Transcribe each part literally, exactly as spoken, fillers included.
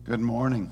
Good morning.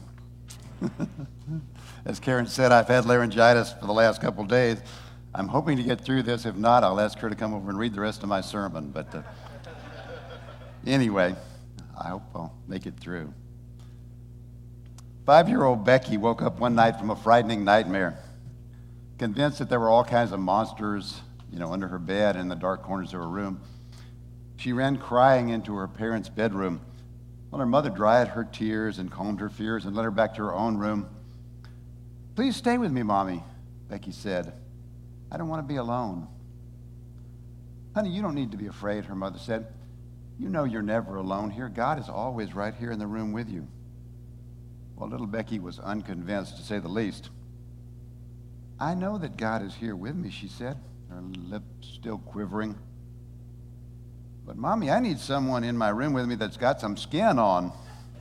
As Karen said, I've had laryngitis for the last couple of days. I'm hoping to get through this. If not, I'll ask her to come over and read the rest of my sermon. But uh, anyway, I hope I'll make it through. Five-year-old Becky woke up one night from a frightening nightmare, convinced that there were all kinds of monsters, you know, under her bed and in the dark corners of her room. She ran crying into her parents' bedroom. Well, her mother dried her tears and calmed her fears and led her back to her own room. "Please stay with me, Mommy," Becky said. "I don't want to be alone." "Honey, you don't need to be afraid," her mother said. "You know you're never alone here. God is always right here in the room with you." Well, little Becky was unconvinced, to say the least. "I know that God is here with me," she said, her lips still quivering. "But, Mommy, I need someone in my room with me that's got some skin on."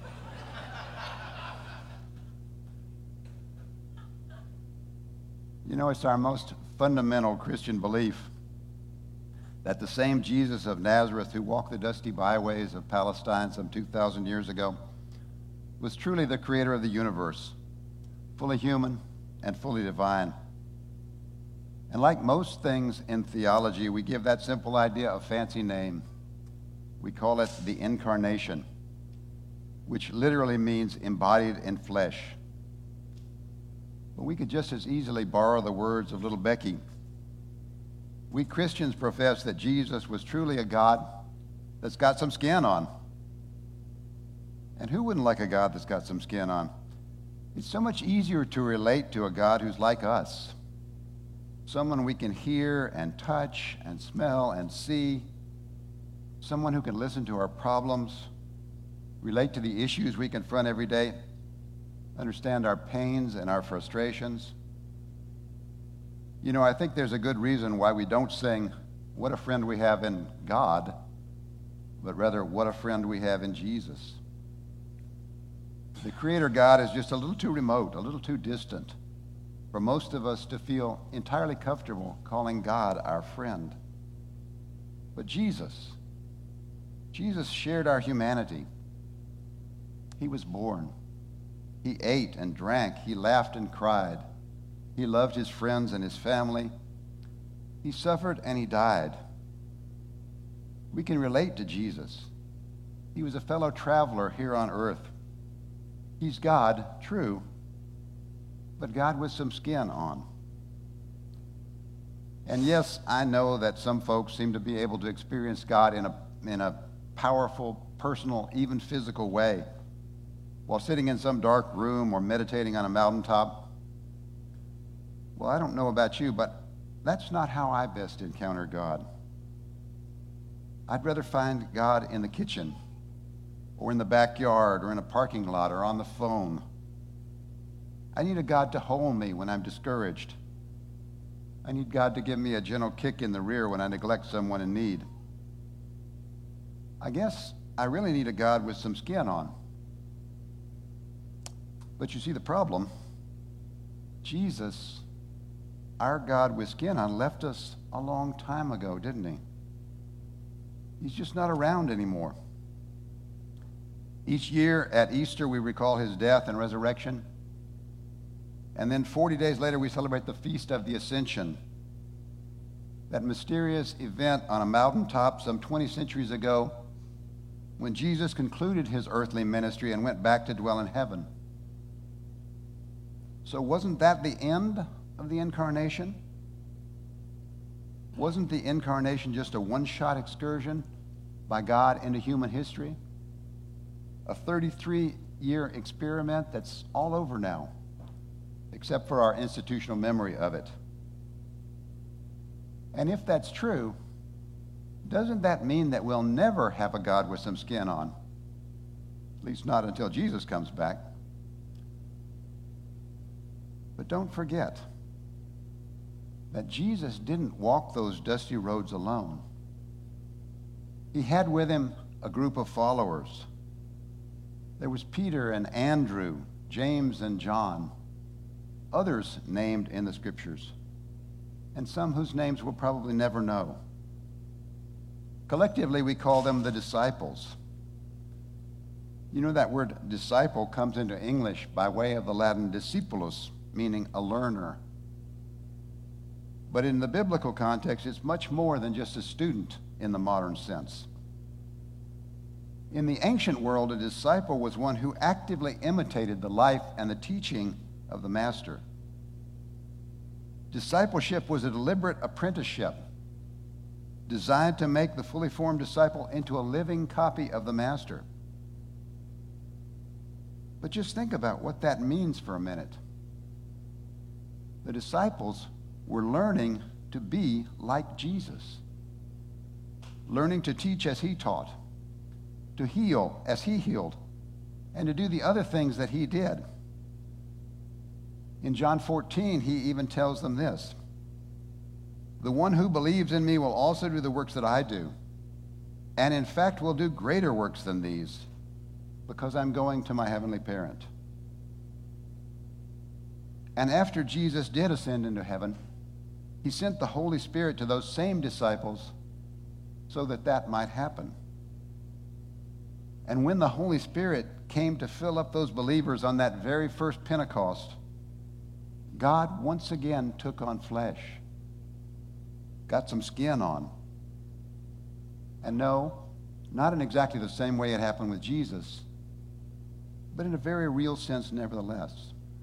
You know, it's our most fundamental Christian belief that the same Jesus of Nazareth who walked the dusty byways of Palestine some two thousand years ago was truly the creator of the universe, fully human and fully divine. And like most things in theology, we give that simple idea a fancy name. We call it the Incarnation, which literally means embodied in flesh. But we could just as easily borrow the words of little Becky. We Christians profess that Jesus was truly a God that's got some skin on. And who wouldn't like a God that's got some skin on? It's so much easier to relate to a God who's like us. Someone we can hear and touch and smell and see. Someone who can listen to our problems, relate to the issues we confront every day, understand our pains and our frustrations. You know, I think there's a good reason why we don't sing, "What a friend we have in God," but rather, "What a friend we have in Jesus." The Creator God is just a little too remote, a little too distant for most of us to feel entirely comfortable calling God our friend. But Jesus, Jesus shared our humanity. He was born. He ate and drank. He laughed and cried. He loved his friends and his family. He suffered and he died. We can relate to Jesus. He was a fellow traveler here on earth. He's God, true, but God with some skin on. And yes, I know that some folks seem to be able to experience God in a, in a powerful, personal, even physical way while sitting in some dark room or meditating on a mountaintop. Well, I don't know about you, but that's not how I best encounter God. I'd rather find God in the kitchen or in the backyard or in a parking lot or on the phone. I need a God to hold me when I'm discouraged. I need God to give me a gentle kick in the rear when I neglect someone in need. I guess I really need a God with some skin on. But you see the problem. Jesus, our God with skin on, left us a long time ago, didn't he? He's just not around anymore. Each year at Easter, we recall his death and resurrection. And then forty days later, we celebrate the Feast of the Ascension, that mysterious event on a mountaintop some twenty centuries ago when Jesus concluded his earthly ministry and went back to dwell in heaven. So wasn't that the end of the Incarnation? Wasn't the Incarnation just a one-shot excursion by God into human history? A thirty-three year experiment that's all over now, except for our institutional memory of it. And if that's true, doesn't that mean that we'll never have a God with some skin on? At least not until Jesus comes back. But don't forget that Jesus didn't walk those dusty roads alone. He had with him a group of followers. There was Peter and Andrew, James and John, others named in the scriptures, and some whose names we'll probably never know. Collectively, we call them the disciples. You know, that word disciple comes into English by way of the Latin discipulus, meaning a learner. But in the biblical context, it's much more than just a student in the modern sense. In the ancient world, a disciple was one who actively imitated the life and the teaching of the master. Discipleship was a deliberate apprenticeship designed to make the fully formed disciple into a living copy of the master. But just think about what that means for a minute. The disciples were learning to be like Jesus, learning to teach as he taught, to heal as he healed, and to do the other things that he did. In John fourteen, he even tells them this: "The one who believes in me will also do the works that I do, and in fact will do greater works than these, because I'm going to my heavenly parent." And after Jesus did ascend into heaven, he sent the Holy Spirit to those same disciples so that that might happen. And when the Holy Spirit came to fill up those believers on that very first Pentecost, God once again took on flesh, got some skin on. And no, not in exactly the same way it happened with Jesus, but in a very real sense nevertheless.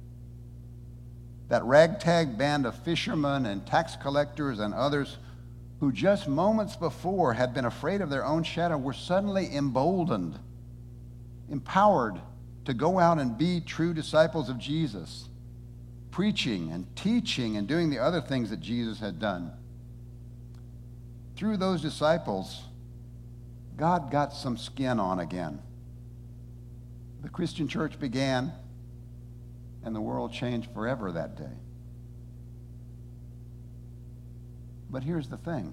That ragtag band of fishermen and tax collectors and others who just moments before had been afraid of their own shadow were suddenly emboldened, empowered to go out and be true disciples of Jesus, preaching and teaching and doing the other things that Jesus had done. Through those disciples, God got some skin on again. The Christian church began, and the world changed forever that day. But here's the thing.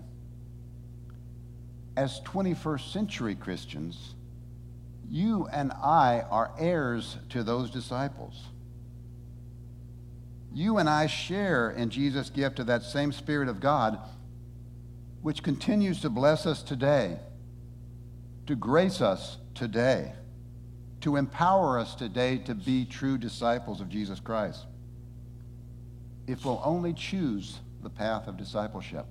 As twenty-first century Christians, you and I are heirs to those disciples. You and I share in Jesus' gift of that same Spirit of God, which continues to bless us today, to grace us today, to empower us today to be true disciples of Jesus Christ, if we'll only choose the path of discipleship.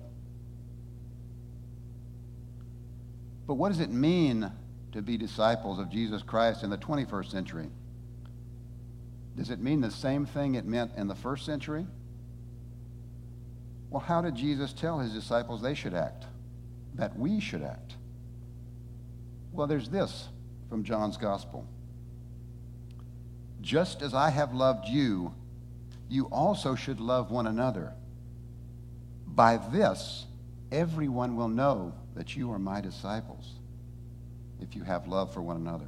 But what does it mean to be disciples of Jesus Christ in the twenty-first century? Does it mean the same thing it meant in the first century? Well, how did Jesus tell his disciples they should act, that we should act? Well, there's this from John's Gospel. "Just as I have loved you, you also should love one another. By this, everyone will know that you are my disciples, if you have love for one another."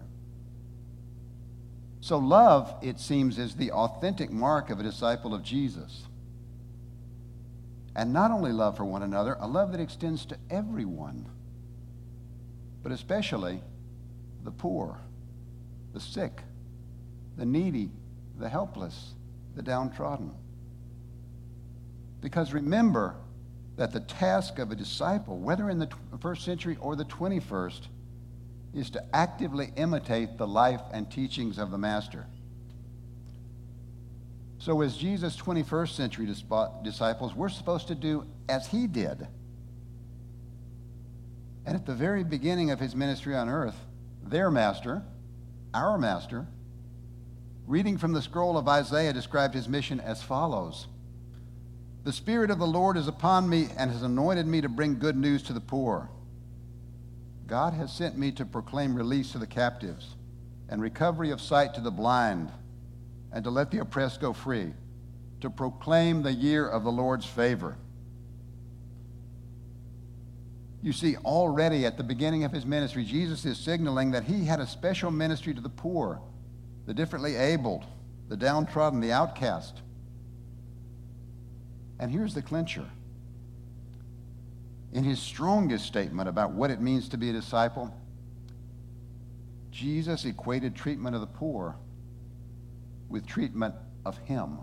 So love, it seems, is the authentic mark of a disciple of Jesus. And not only love for one another, a love that extends to everyone, but especially the poor, the sick, the needy, the helpless, the downtrodden. Because remember that the task of a disciple, whether in the first century or the twenty-first, is to actively imitate the life and teachings of the Master. So as Jesus' twenty-first century disciples, we're supposed to do as he did. And at the very beginning of his ministry on earth, their master, our master, reading from the scroll of Isaiah, described his mission as follows: "The Spirit of the Lord is upon me and has anointed me to bring good news to the poor. God has sent me to proclaim release to the captives and recovery of sight to the blind, and to let the oppressed go free, to proclaim the year of the Lord's favor." You see, already at the beginning of his ministry, Jesus is signaling that he had a special ministry to the poor, the differently abled, the downtrodden, the outcast. And here's the clincher. In his strongest statement about what it means to be a disciple, Jesus equated treatment of the poor with treatment of him.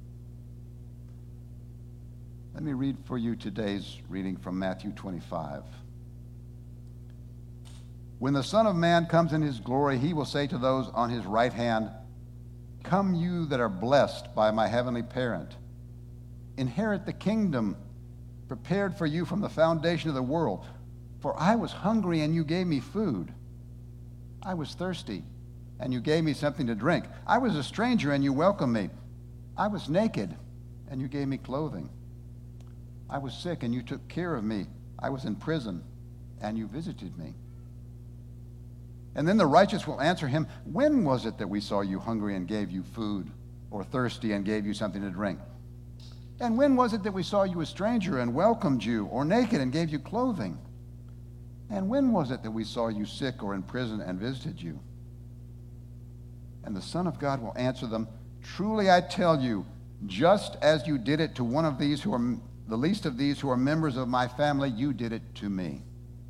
Let me read for you today's reading from Matthew twenty-five. When the Son of Man comes in his glory, he will say to those on his right hand, 'Come, you that are blessed by my heavenly parent. Inherit the kingdom prepared for you from the foundation of the world. For I was hungry, and you gave me food. I was thirsty, and you gave me something to drink. I was a stranger, and you welcomed me. I was naked, and you gave me clothing. I was sick, and you took care of me. I was in prison, and you visited me.' And then the righteous will answer him, 'When was it that we saw you hungry and gave you food, or thirsty and gave you something to drink? And when was it that we saw you a stranger and welcomed you, or naked and gave you clothing? And when was it that we saw you sick or in prison and visited you?' And the Son of God will answer them, 'Truly I tell you, just as you did it to one of these who are the least of these who are members of my family, you did it to me.'"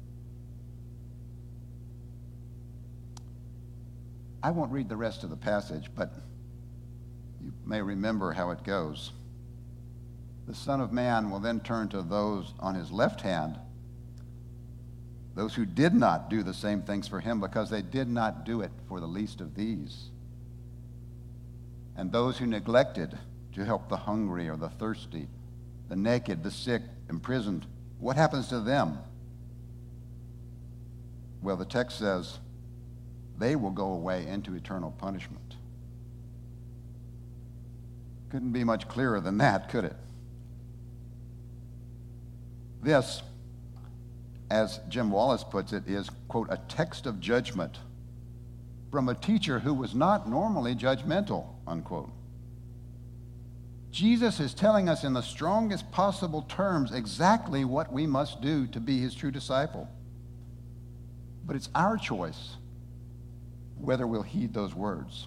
I won't read the rest of the passage, but you may remember how it goes. The Son of Man will then turn to those on his left hand, those who did not do the same things for him because they did not do it for the least of these, and those who neglected to help the hungry or the thirsty, the naked, the sick, imprisoned. What happens to them? Well, the text says they will go away into eternal punishment. Couldn't be much clearer than that, could it? This, as Jim Wallace puts it, is, quote, "a text of judgment from a teacher who was not normally judgmental," unquote. Jesus is telling us in the strongest possible terms exactly what we must do to be his true disciple. But it's our choice whether we'll heed those words.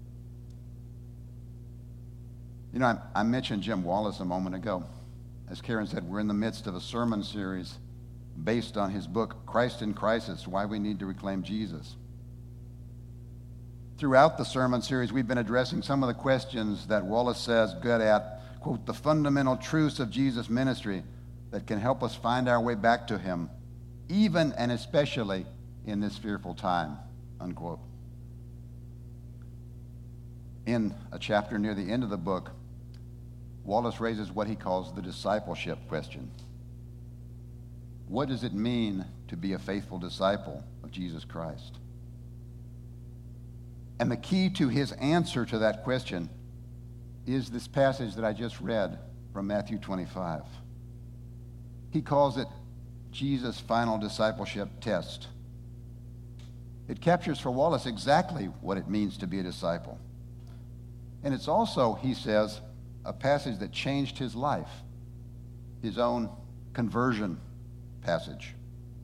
You know, I, I mentioned Jim Wallace a moment ago. As Karen said, we're in the midst of a sermon series based on his book, Christ in Crisis, Why We Need to Reclaim Jesus. Throughout the sermon series, we've been addressing some of the questions that Wallace says get at, quote, "the fundamental truths of Jesus' ministry that can help us find our way back to him, even and especially in this fearful time," unquote. In a chapter near the end of the book, Wallace raises what he calls the discipleship question. What does it mean to be a faithful disciple of Jesus Christ? And the key to his answer to that question is this passage that I just read from Matthew twenty-five. He calls it Jesus' final discipleship test. It captures for Wallace exactly what it means to be a disciple. And it's also, he says, a passage that changed his life, his own conversion passage.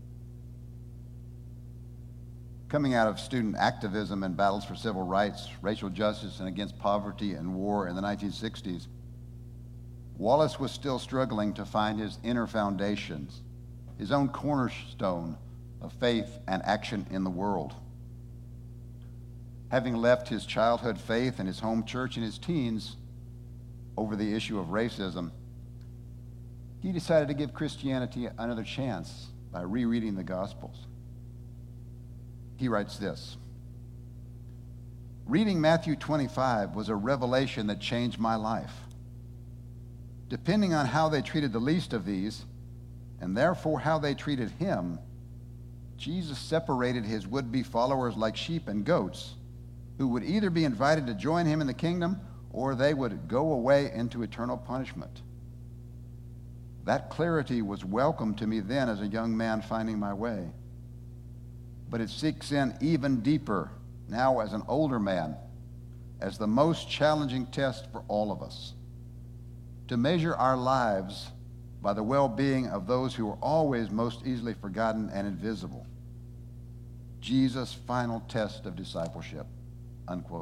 Coming out of student activism and battles for civil rights, racial justice, and against poverty and war in the nineteen sixties, Wallace was still struggling to find his inner foundations, his own cornerstone of faith and action in the world. Having left his childhood faith and his home church in his teens over the issue of racism, he decided to give Christianity another chance by rereading the Gospels. He writes this: "Reading Matthew twenty-five was a revelation that changed my life. Depending on how they treated the least of these, and therefore how they treated him, Jesus separated his would-be followers like sheep and goats, who would either be invited to join him in the kingdom or they would go away into eternal punishment. That clarity was welcome to me then as a young man finding my way. But it sinks in even deeper now as an older man, as the most challenging test for all of us. To measure our lives by the well-being of those who are always most easily forgotten and invisible. Jesus' final test of discipleship," unquote.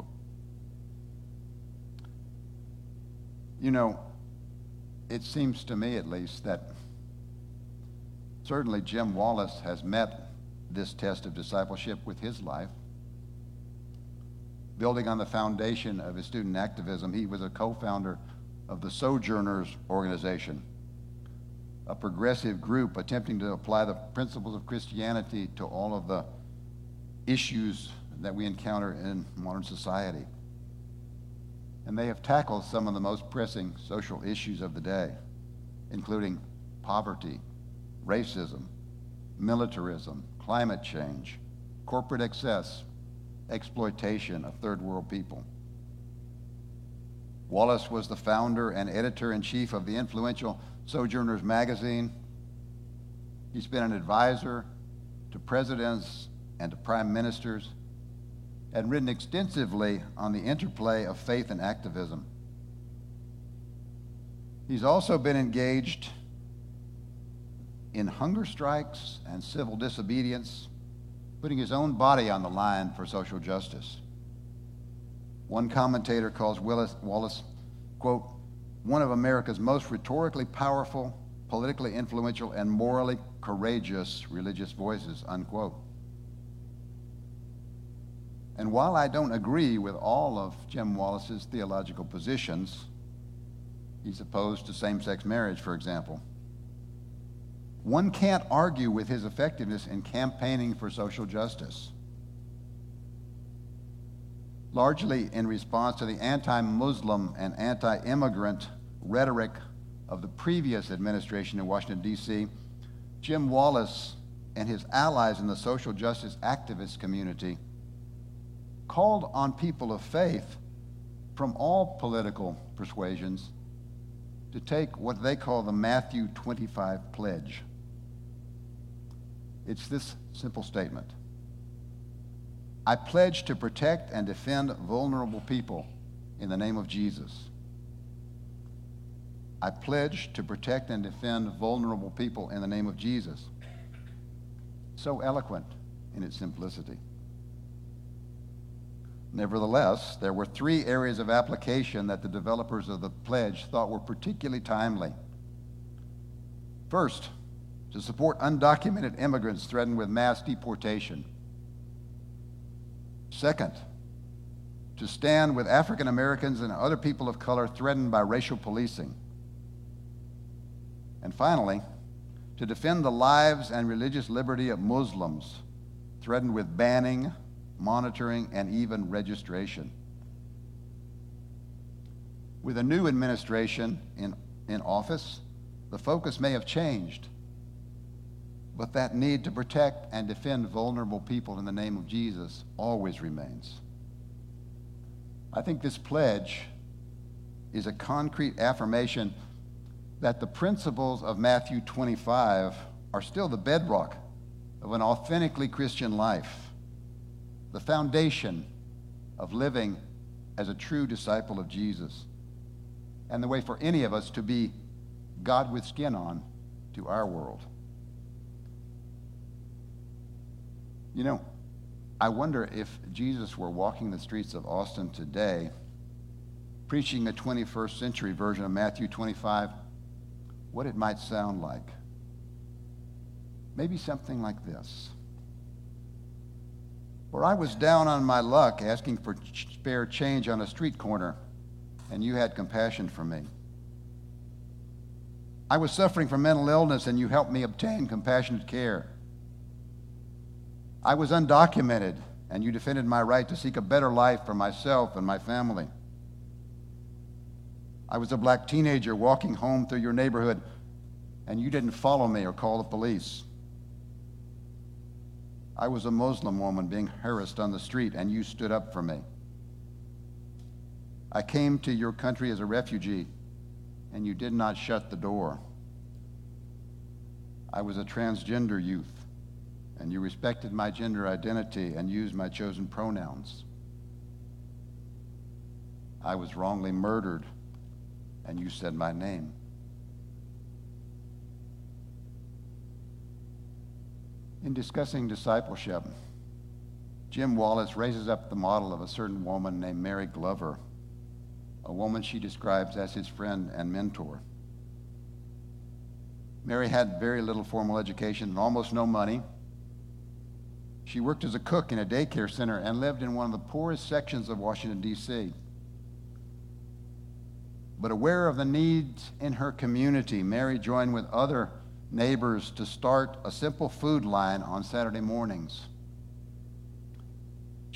You know, it seems to me at least that certainly Jim Wallace has met this test of discipleship with his life. Building on the foundation of his student activism, he was a co-founder of the Sojourners organization, a progressive group attempting to apply the principles of Christianity to all of the issues that we encounter in modern society. And they have tackled some of the most pressing social issues of the day, including poverty, racism, militarism, climate change, corporate excess, exploitation of third world people. Wallace was the founder and editor-in-chief of the influential Sojourners magazine. He's been an advisor to presidents and to prime ministers, and written extensively on the interplay of faith and activism. He's also been engaged in hunger strikes and civil disobedience, putting his own body on the line for social justice. One commentator calls Willis, Wallace, quote, one of America's most rhetorically powerful, politically influential, and morally courageous religious voices, unquote. And while I don't agree with all of Jim Wallace's theological positions, he's opposed to same-sex marriage, for example, one can't argue with his effectiveness in campaigning for social justice. Largely in response to the anti-Muslim and anti-immigrant rhetoric of the previous administration in Washington, D C, Jim Wallace and his allies in the social justice activist community called on people of faith from all political persuasions to take what they call the Matthew twenty-five pledge. It's this simple statement: I pledge to protect and defend vulnerable people in the name of Jesus. I pledge to protect and defend vulnerable people in the name of Jesus. So eloquent in its simplicity. Nevertheless, there were three areas of application that the developers of the pledge thought were particularly timely. First, to support undocumented immigrants threatened with mass deportation. Second, to stand with African Americans and other people of color threatened by racial policing. And finally, to defend the lives and religious liberty of Muslims threatened with banning, monitoring, and even registration. With a new administration in, in office, the focus may have changed, but that need to protect and defend vulnerable people in the name of Jesus always remains. I think this pledge is a concrete affirmation that the principles of Matthew twenty-five are still the bedrock of an authentically Christian life, the foundation of living as a true disciple of Jesus, and the way for any of us to be God with skin on to our world. You know, I wonder if Jesus were walking the streets of Austin today, preaching a twenty-first century version of Matthew twenty-five, what it might sound like. Maybe something like this. For I was down on my luck asking for spare change on a street corner, and you had compassion for me. I was suffering from mental illness, and you helped me obtain compassionate care. I was undocumented, and you defended my right to seek a better life for myself and my family. I was a black teenager walking home through your neighborhood, and you didn't follow me or call the police. I was a Muslim woman being harassed on the street, and you stood up for me. I came to your country as a refugee, and you did not shut the door. I was a transgender youth, and you respected my gender identity and used my chosen pronouns. I was wrongly murdered, and you said my name. In discussing discipleship, Jim Wallace raises up the model of a certain woman named Mary Glover, a woman she describes as his friend and mentor. Mary had very little formal education and almost no money. She worked as a cook in a daycare center and lived in one of the poorest sections of Washington, D C But aware of the needs in her community, Mary joined with other neighbors to start a simple food line on Saturday mornings.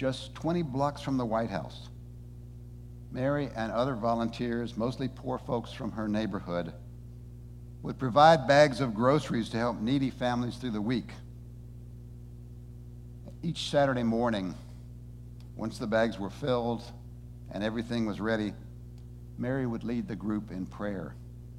just twenty blocks from the White House, Mary and other volunteers, mostly poor folks from her neighborhood, would provide bags of groceries to help needy families through the week. Each Saturday morning, once the bags were filled and everything was ready, Mary would lead the group in prayer.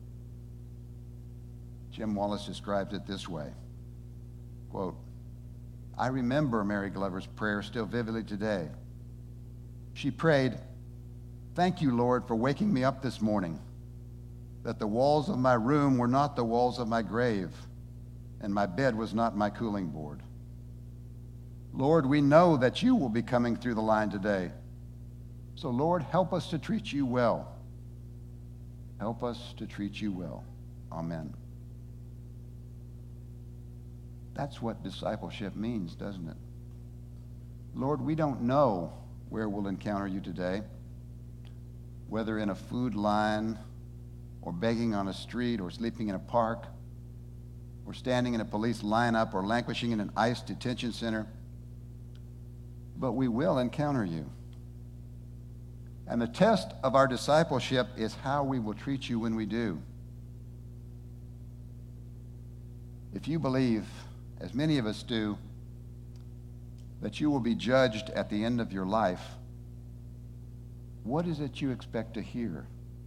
Jim Wallace describes it this way, quote, "I remember Mary Glover's prayer still vividly today. She prayed, 'Thank you, Lord, for waking me up this morning, that the walls of my room were not the walls of my grave, and my bed was not my cooling board. Lord, we know that you will be coming through the line today. So, Lord, help us to treat you well. Help us to treat you well. Amen.'" That's what discipleship means, doesn't it? Lord, we don't know where we'll encounter you today, whether in a food line or begging on a street or sleeping in a park or standing in a police lineup or languishing in an ICE detention center. But we will encounter you. And the test of our discipleship is how we will treat you when we do. If you believe, as many of us do, that you will be judged at the end of your life, what is it you expect to hear?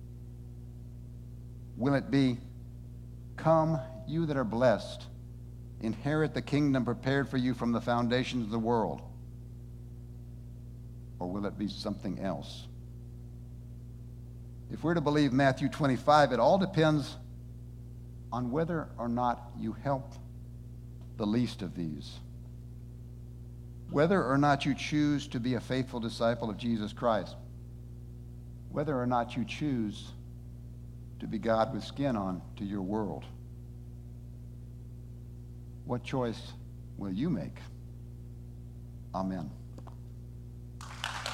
Will it be, "Come, you that are blessed, inherit the kingdom prepared for you from the foundations of the world"? Or will it be something else? If we're to believe Matthew twenty-five, it all depends on whether or not you help the least of these, whether or not you choose to be a faithful disciple of Jesus Christ, whether or not you choose to be God with skin on to your world. What choice will you make? Amen.